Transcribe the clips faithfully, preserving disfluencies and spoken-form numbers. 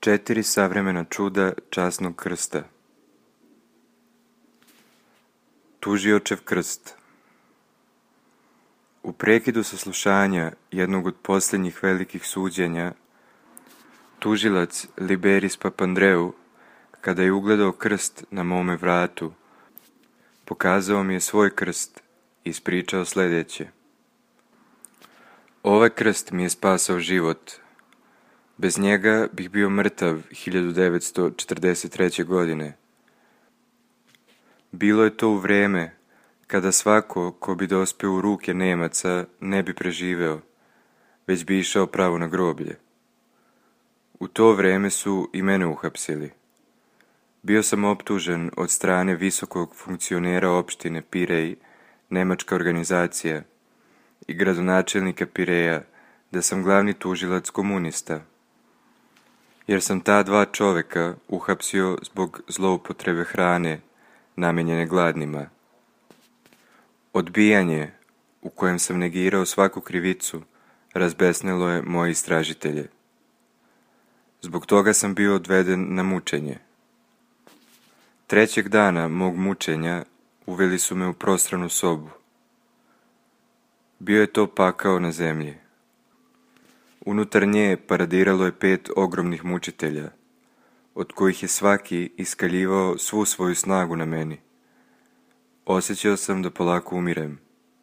Četiri savremena čuda časnog krsta. Tužiočev krst. U prekidu saslušanja jednog od posljednjih velikih suđenja, tužilac Liberis Papandreou, kada je ugledao krst na mome vratu, pokazao mi je svoj krst i ispričao sljedeće. Ovaj krst mi je spasao život. Bez njega bih bio mrtav hiljadu devetsto četrdeset treće. godine. Bilo je to u vrijeme kada svako ko bi dospeo u ruke Nemaca ne bi preživeo, već bi išao pravo na groblje. U to vrijeme su i mene uhapsili. Bio sam optužen od strane visokog funkcionera opštine Pirej, nemačka organizacija, i gradonačelnika Pireja da sam glavni tužilac komunista, jer sam ta dva čoveka uhapsio zbog zloupotrebe hrane namijenjene gladnima. Odbijanje, u kojem sam negirao svaku krivicu, razbesnilo je moje istražitelje. Zbog toga sam bio odveden na mučenje. Trećeg dana mog mučenja uveli su me u prostranu sobu. Bio je to pakao na zemlji. Unutar nje paradiralo je pet ogromnih mučitelja, od kojih je svaki iskaljivao svu svoju snagu na meni. Osjećao sam da polako umirem.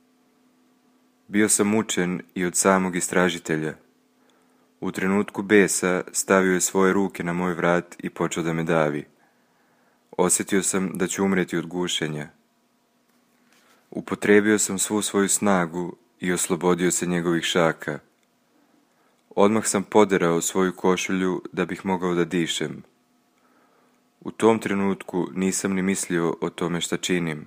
Bio sam mučen i od samog istražitelja. U trenutku besa stavio je svoje ruke na moj vrat i počeo da me davi. Osjetio sam da ću umreti od gušenja. Upotrebio sam svu svoju snagu i oslobodio se njegovih šaka. Odmah sam poderao svoju košulju da bih mogao da dišem. U tom trenutku nisam ni mislio o tome šta činim.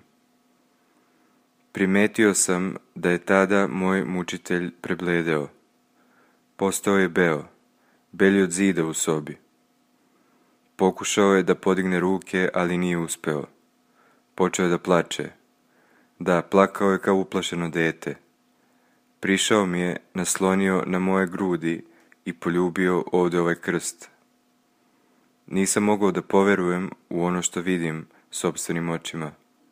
Primetio sam da je tada moj mučitelj prebledeo. Postao je beo, belji od zida u sobi. Pokušao je da podigne ruke, ali nije uspeo. Počeo je da plače. Da, plakao je kao uplašeno dete. Prišao mi je, naslonio na moje grudi i poljubio ovdje ovaj krst. Nisam mogao da poverujem u ono što vidim sopstvenim očima.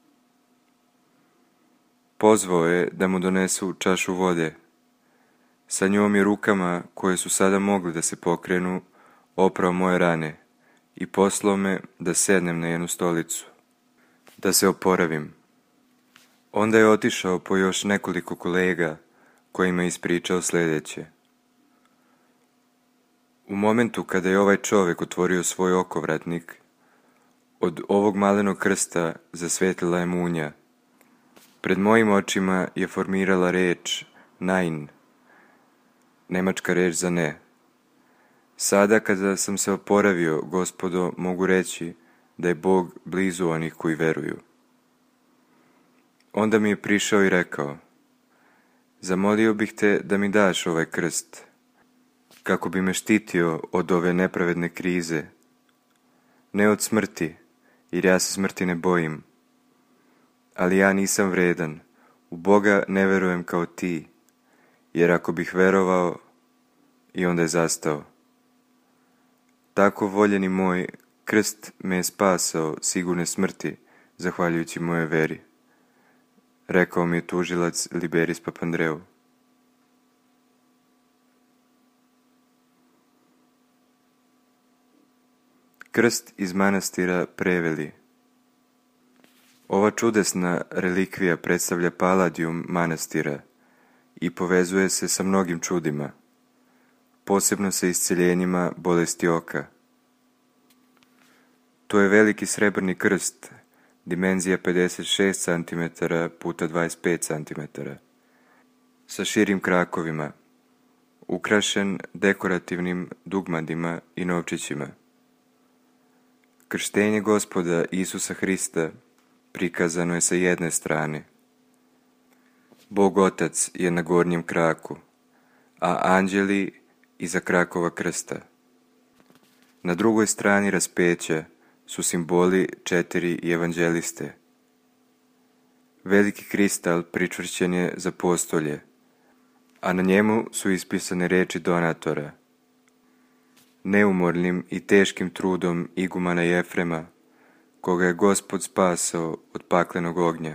Pozvao je da mu donesu čašu vode. Sa njom je rukama, koje su sada mogli da se pokrenu, oprao moje rane i poslao me da sednem na jednu stolicu, da se oporavim. Onda je otišao po još nekoliko kolega, kojima je ispričao sljedeće. U momentu kada je ovaj čovjek otvorio svoj okovratnik, od ovog malenog krsta zasvetlila je munja. Pred mojim očima je formirala reč nein, nemačka reč za ne. Sada kada sam se oporavio, gospodo, mogu reći da je Bog blizu onih koji veruju. Onda mi je prišao i rekao, zamolio bih te da mi daš ovaj krst, kako bi me štitio od ove nepravedne krize. Ne od smrti, jer ja se smrti ne bojim. Ali ja nisam vredan, u Boga ne verujem kao ti, jer ako bih verovao, i onda je zastao. Tako, voljeni moj, krst me je spasao sigurne smrti, zahvaljujući moje veri, rekao mi je tužilac Liberis Papandreou. Krst iz manastira Preveli. Ova čudesna relikvija predstavlja paladijum manastira i povezuje se sa mnogim čudima, posebno sa isceljenjima bolesti oka. To je veliki srebrni krst, dimenzija pedeset šest centimetara puta dvadeset pet centimetara, sa širim krakovima, ukrašen dekorativnim dugmadima i novčićima. Krštenje Gospoda Isusa Hrista prikazano je sa jedne strane. Bog Otac je na gornjem kraku, a anđeli iza krakova krsta. Na drugoj strani raspeća su simboli četiri evanđeliste. Veliki kristal pričvršćen je za postolje, a na njemu su ispisane reči donatora. neumornim i teškim trudom igumana Jefrema, koga je Gospod spasao od paklenog ognja.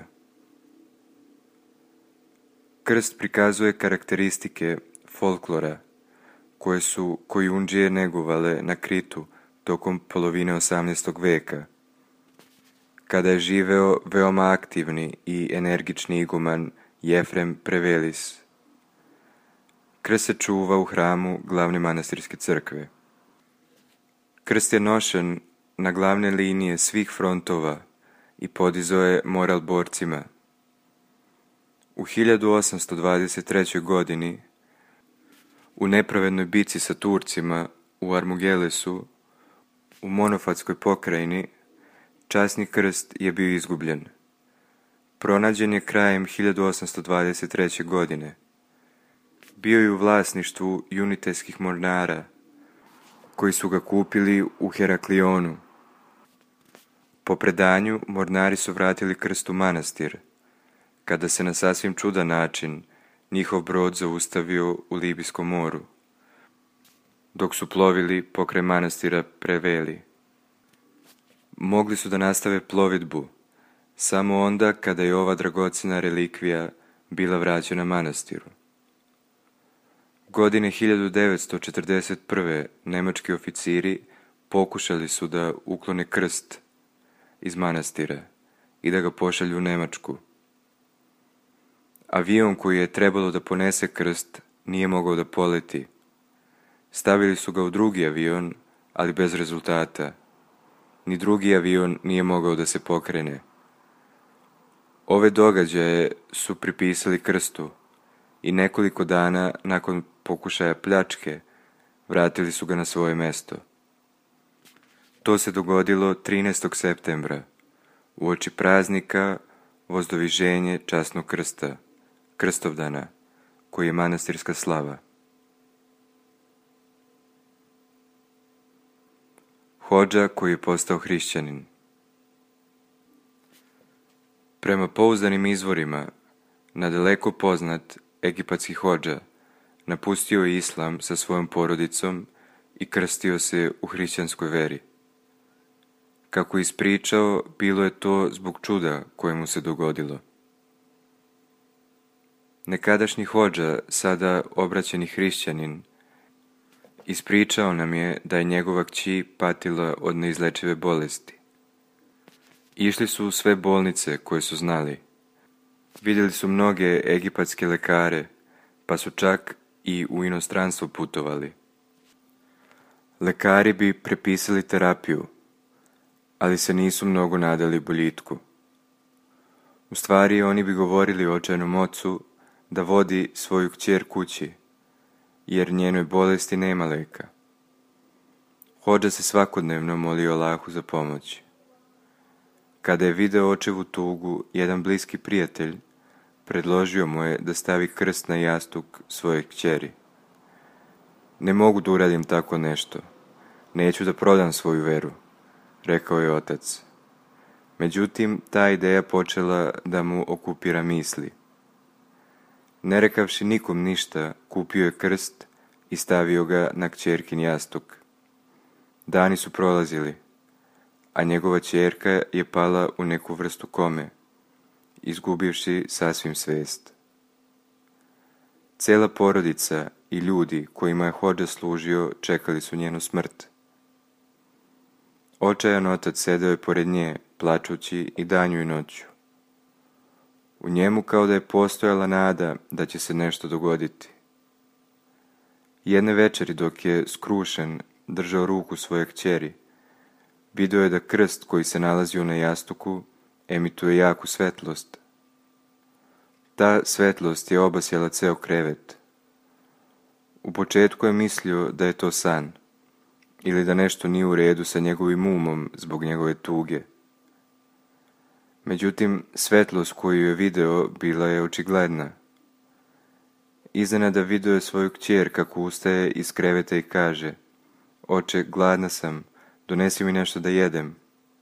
Krst prikazuje karakteristike folklora koje su Kojundžije negovale na Kritu tokom polovine osamnaestog veka, kada je živeo veoma aktivni i energični iguman Jefrem Prevelis. Krst se čuva u hramu glavne manastirske crkve. Krst je nošen na glavne linije svih frontova i podizao je moral borcima. U hiljadu osamsto dvadeset trećoj. godini, u nepravednoj bici sa Turcima u Armugelesu, u Monofatskoj pokrajini, časni krst je bio izgubljen. Pronađen je krajem hiljadu osamsto dvadeset treće. godine. Bio je u vlasništvu juniteskih mornara, koji su ga kupili u Heraklionu. Po predanju, mornari su vratili krst u manastir, kada se na sasvim čudan način njihov brod zaustavio u Libijskom moru, dok su plovili pokraj manastira Preveli. Mogli su da nastave plovidbu samo onda kada je ova dragocjena relikvija bila vraćena manastiru. Godine hiljadu devetsto četrdeset prve. nemački oficiri pokušali su da uklone krst iz manastira i da ga pošalju u Nemačku. Avion koji je trebalo da ponese krst nije mogao da poleti. Stavili su ga u drugi avion, ali bez rezultata. Ni drugi avion nije mogao da se pokrene. Ove događaje su pripisali krstu i nekoliko dana nakon pokušaja pljačke vratili su ga na svoje mesto. To se dogodilo trinaestog septembra, uoči praznika Vozdoviženje časnog krsta, Krstovdana, koji je manastirska slava. Hodža koji je postao hrišćanin. Prema pouzdanim izvorima, nadaleko poznat egipatski hodža napustio je islam sa svojom porodicom i krstio se u hrišćanskoj veri. Kako je ispričao, bilo je to zbog čuda koje mu se dogodilo. Nekadašnji hodža, sada obraćeni hrišćanin, ispričao nam je da je njegova kći patila od neizlečive bolesti. Išli su u sve bolnice koje su znali. Vidjeli su mnoge egipatske lekare, pa su čak i u inostranstvo putovali. Lekari bi prepisali terapiju, ali se nisu mnogo nadali boljitku. U stvari, oni bi govorili očajnom ocu da vodi svoju kćer kući, jer njenoj bolesti nema leka. Hodža se svakodnevno molio Allahu za pomoć. Kada je video očevu tugu, jedan bliski prijatelj predložio mu je da stavi krst na jastuk svoje kćeri. Ne mogu da uradim tako nešto. Neću da prodam svoju veru, rekao je otac. Međutim, ta ideja počela da mu okupira misli. Ne rekavši nikom ništa, kupio je krst i stavio ga na kćerkin jastuk. Dani su prolazili, a njegova kćerka je pala u neku vrstu kome, izgubivši sasvim svest. Cela porodica i ljudi kojima je hodža služio čekali su njenu smrt. Očajan otac sedeo je pored nje, plačući i danju i noću. U njemu kao da je postojala nada da će se nešto dogoditi. Jedne večeri dok je skrušen držao ruku svoje kćeri, vidio je da krst koji se nalazio na jastuku emituje jaku svetlost. Ta svetlost je obasjala ceo krevet. U početku je mislio da je to san ili da nešto nije u redu sa njegovim umom zbog njegove tuge. Međutim, svetlost koju je video bila je očigledna. Iznenada video je svoju kćer kako ustaje iz kreveta i kaže: "Oče, gladna sam, donesi mi nešto da jedem."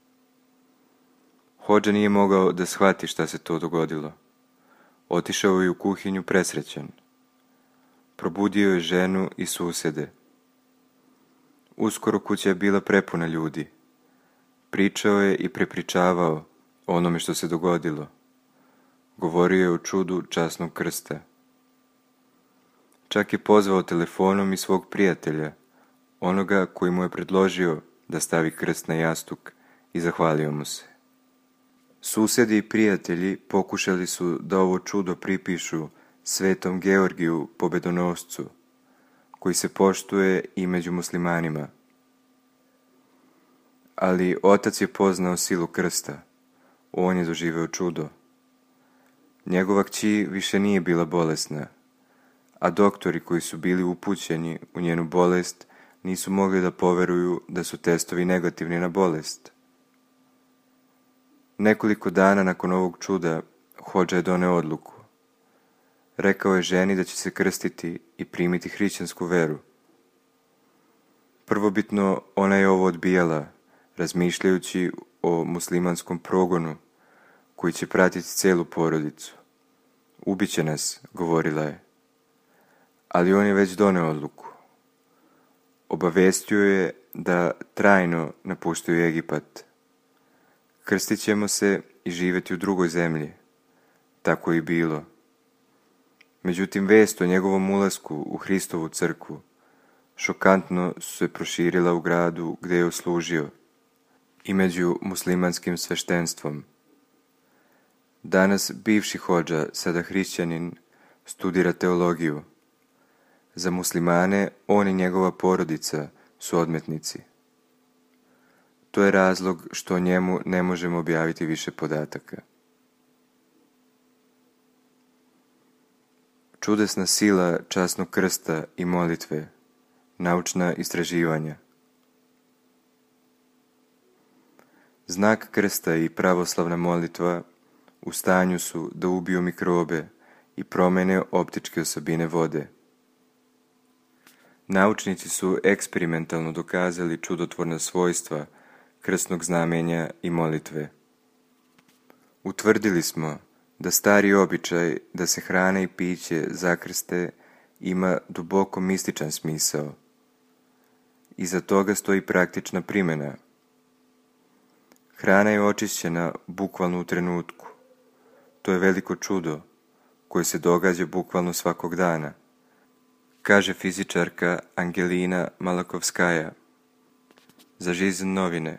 Hodža nije mogao da shvati šta se to dogodilo. Otišao je u kuhinju presrećan. Probudio je ženu i susede. Uskoro kuća je bila prepuna ljudi. Pričao je i prepričavao o onome što se dogodilo. Govorio je o čudu časnog krsta. Čak je pozvao telefonom i svog prijatelja, onoga koji mu je predložio da stavi krst na jastuk, i zahvalio mu se. Susedi i prijatelji pokušali su da ovo čudo pripišu svetom Georgiju Pobedonoscu, koji se poštuje i među muslimanima. Ali otac je poznao silu krsta. On je doživeo čudo. Njegova kći više nije bila bolesna, a doktori koji su bili upućeni u njenu bolest nisu mogli da poveruju da su testovi negativni na bolest. Nekoliko dana nakon ovog čuda hodža je doneo odluku. Rekao je ženi da će se krstiti i primiti hrišćansku veru. Prvobitno ona je ovo odbijala, razmišljajući o muslimanskom progonu koji će pratiti celu porodicu. Ubiće nas, govorila je. Ali on je već doneo odluku. Obavestio je da trajno napuštaju Egipat. Krstit ćemo se i živjeti u drugoj zemlji. Tako je i bilo. Međutim, vest o njegovom ulasku u Hristovu crkvu šokantno su se proširila u gradu gdje je oslužio i među muslimanskim sveštenstvom. Danas bivši hodža, sada hrišćanin, studira teologiju. Za muslimane on i njegova porodica su odmetnici. To je razlog što o njemu ne možemo objaviti više podataka. Čudesna sila časnog krsta i molitve, naučna istraživanja. Znak krsta i pravoslavna molitva u stanju su da ubiju mikrobe i promene optičke osobine vode. Naučnici su eksperimentalno dokazali čudotvorna svojstva krstnog znamenja i molitve. Utvrdili smo da stari običaj da se hrana i piće zakrste ima duboko mističan smisao. Iza toga stoji praktična primjena. Hrana je očišćena bukvalno u trenutku. To je veliko čudo koje se događa bukvalno svakog dana, kaže fizičarka Angelina Malakovskaja za Žizen novine.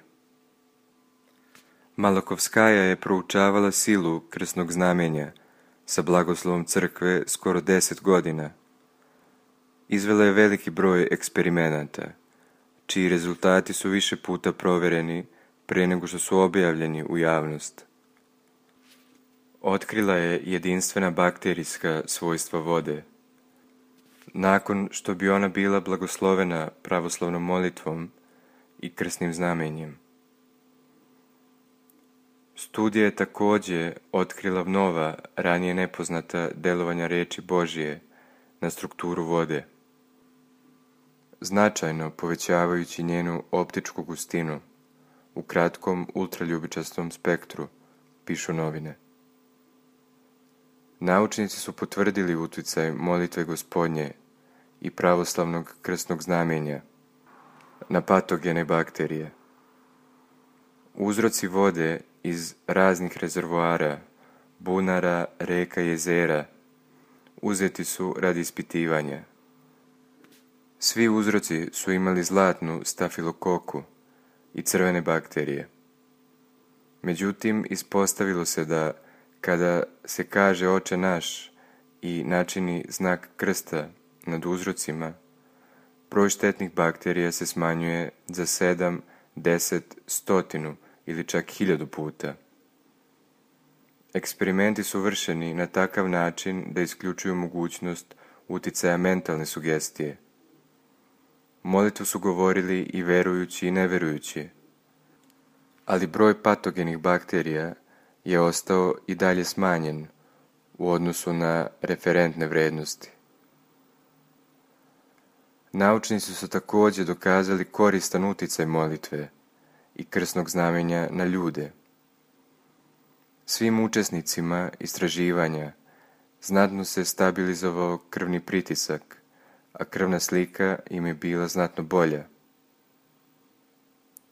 Malakovskaja je proučavala silu krsnog znamenja sa blagoslovom crkve skoro deset godina. Izvela je veliki broj eksperimenata, čiji rezultati su više puta provereni pre nego što su objavljeni u javnost. Otkrila je jedinstvena bakterijska svojstva vode. Nakon što bi ona bila blagoslovena pravoslavnom molitvom i krsnim znamenjem. Studija je također otkrila nova, ranije nepoznata delovanja riječi Božije na strukturu vode, značajno povećavajući njenu optičku gustinu u kratkom ultraljubičastom spektru, pišu novine. Naučnici su potvrdili utjecaj molitve Gospodnje i pravoslavnog krstnog znamenja na patogene bakterije. Uzroci vode iz raznih rezervoara, bunara, reka i jezera uzeti su radi ispitivanja. Svi uzroci su imali zlatnu stafilokoku i crvene bakterije. Međutim, ispostavilo se da kada se kaže Oče naš i načini znak krsta nad uzrocima, broj štetnih bakterija se smanjuje za sedam, deset, stotinu ili čak hiljadu puta. Eksperimenti su vršeni na takav način da isključuju mogućnost uticaja mentalne sugestije. Molitvu su govorili i verujući i neverujući, ali broj patogenih bakterija je ostao i dalje smanjen u odnosu na referentne vrednosti. Naučnici su također dokazali koristan uticaj molitve i krsnog znamenja na ljude. Svim učesnicima istraživanja znatno se stabilizovao krvni pritisak, a krvna slika im je bila znatno bolja.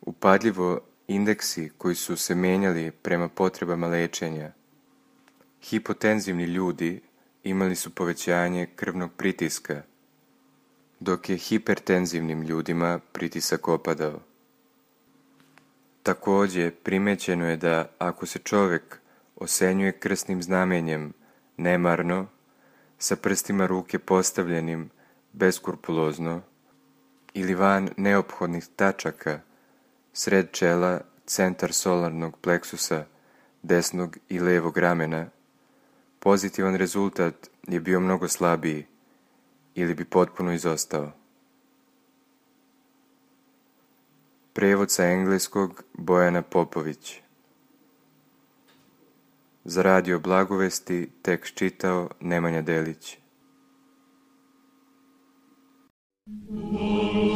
Upadljivo indeksi koji su se menjali prema potrebama lečenja. Hipotenzivni ljudi imali su povećanje krvnog pritiska, dok je hipertenzivnim ljudima pritisak opadao. Također primećeno je da ako se čovjek osenjuje krsnim znamenjem nemarno, sa prstima ruke postavljenim beskrupulozno ili van neophodnih tačaka, sred čela, centar solarnog pleksusa, desnog i levog ramena, pozitivan rezultat je bio mnogo slabiji ili bi potpuno izostao. Prevod sa engleskog Bojana Popović. Za radio Blagovesti tekst čitao Nemanja Delić.